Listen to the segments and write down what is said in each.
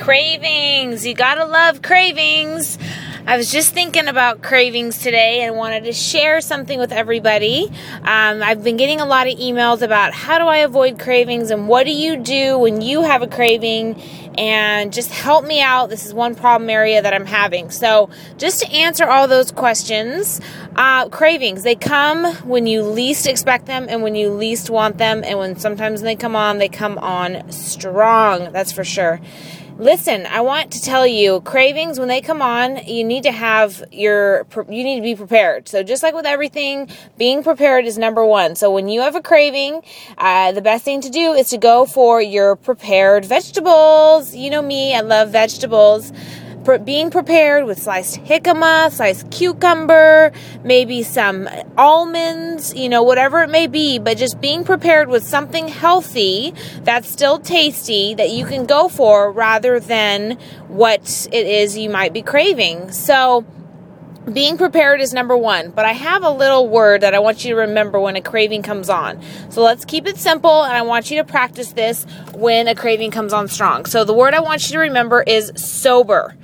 Cravings. You gotta love cravings. I was just thinking about cravings today and wanted to share something with everybody. I've been getting a lot of emails about how do I avoid cravings and what do you do when you have a craving, and just help me out. This is one problem area that I'm having. So just to answer all those questions, cravings, they come when you least expect them and when you least want them, and when sometimes they come on strong. That's for sure. Listen, I want to tell you, cravings, when they come on, you need to be prepared. So just like with everything, being prepared is number one. So when you have a craving, the best thing to do is to go for your prepared vegetables. You know me, I love vegetables. Being prepared with sliced jicama, sliced cucumber, maybe some almonds, whatever it may be, but just being prepared with something healthy that's still tasty that you can go for rather than what it is you might be craving. So being prepared is number one, but I have a little word that I want you to remember when a craving comes on. So let's keep it simple, and I want you to practice this when a craving comes on strong. So the word I want you to remember is sober.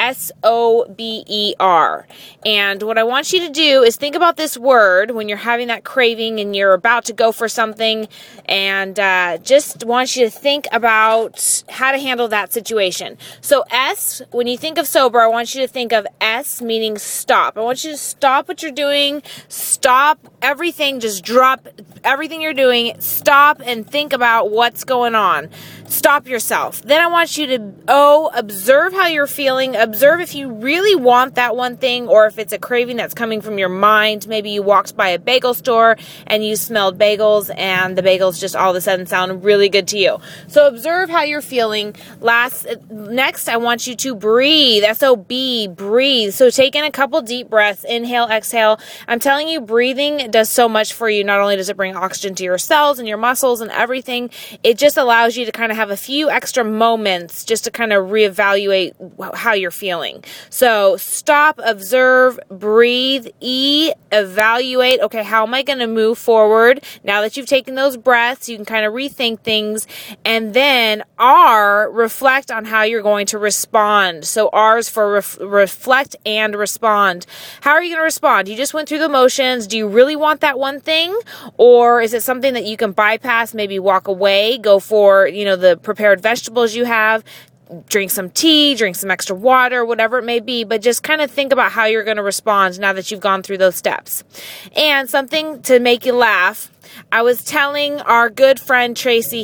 S-O-B-E-R. And what I want you to do is think about this word when you're having that craving and you're about to go for something, and just want you to think about how to handle that situation. So S, when you think of sober, I want you to think of S meaning stop. I want you to stop what you're doing, stop everything, just drop everything you're doing, stop and think about what's going on. Stop yourself. Then I want you to observe how you're feeling. Observe if you really want that one thing, or if it's a craving that's coming from your mind. Maybe you walked by a bagel store and you smelled bagels, and the bagels just all of a sudden sound really good to you. So observe how you're feeling. Next, I want you to breathe. S-O-B, breathe. So take in a couple deep breaths. Inhale, exhale. I'm telling you, breathing does so much for you. Not only does it bring oxygen to your cells and your muscles and everything, it just allows you to kind of have a few extra moments just to kind of reevaluate how you're feeling. So stop, observe, breathe. E, evaluate. Okay, how am I going to move forward? Now that you've taken those breaths, you can kind of rethink things. And then R, reflect on how you're going to respond. So R is for reflect and respond. How are you going to respond? You just went through the motions. Do you really want that one thing? Or is it something that you can bypass, maybe walk away, go for, the prepared vegetables you have, drink some tea, drink some extra water, whatever it may be, but just kind of think about how you're going to respond now that you've gone through those steps. And something to make you laugh, I was telling our good friend Tracy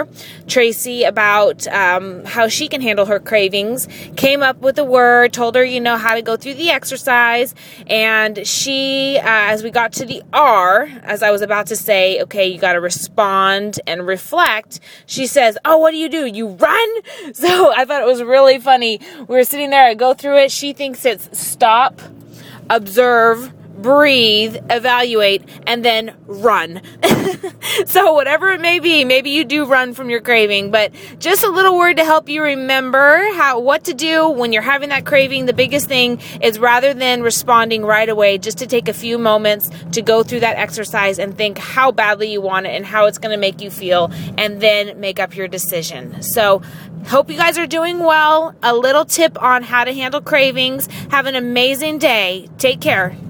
about how she can handle her cravings, came up with a word, told her, how to go through the exercise, and she, as we got to the R, as I was about to say, okay, you got to respond and reflect, she says, oh, what do? You run? So I thought it was really funny. We were sitting there, I go through it, she thinks it's stop, observe, breathe, evaluate, and then run. So whatever it may be, maybe you do run from your craving, but just a little word to help you remember what to do when you're having that craving. The biggest thing is, rather than responding right away, just to take a few moments to go through that exercise and think how badly you want it and how it's going to make you feel, and then make up your decision. So hope you guys are doing well. A little tip on how to handle cravings. Have an amazing day. Take care.